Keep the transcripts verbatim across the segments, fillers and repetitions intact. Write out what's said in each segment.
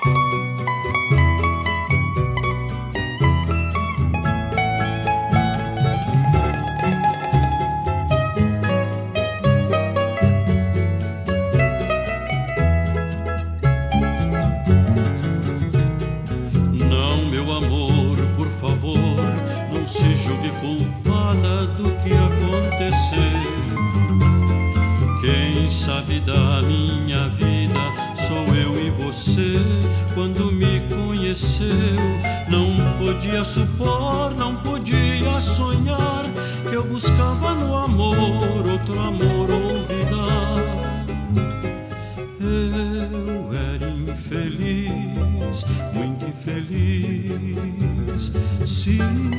Culpada do que aconteceu. Quem sabe da minha vida sou eu e você. Quando me conheceu, não podia supor, não podia sonhar que eu buscava no amor outro amor olvidar. Eu era infeliz, muito infeliz, sim.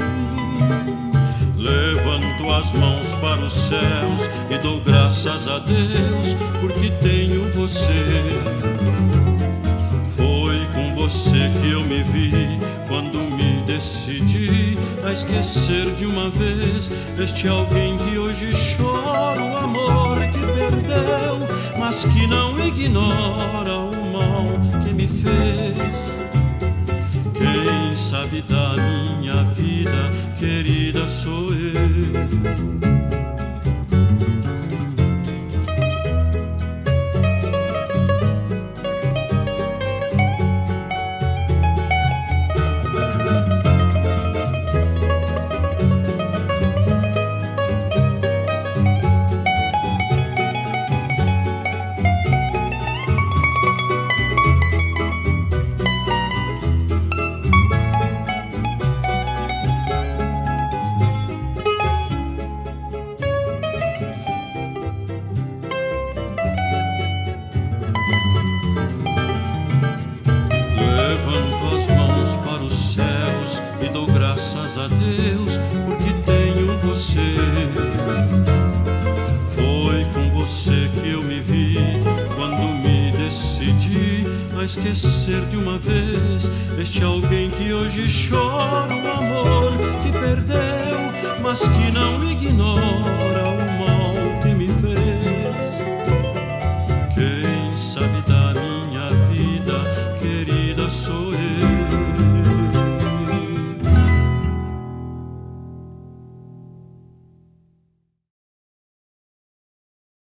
Levanto as mãos para os céus e dou graças a Deus porque tenho você. Foi com você que eu me vi quando me decidi a esquecer de uma vez este alguém que hoje chora o amor que perdeu, mas que não ignora o mal que me fez. Quem sabe da minha vida, querida, sou eu. A Deus, porque tenho você. Foi com você que eu me vi quando me decidi a esquecer de uma vez este alguém que hoje chora o amor que perdeu, mas que não ignora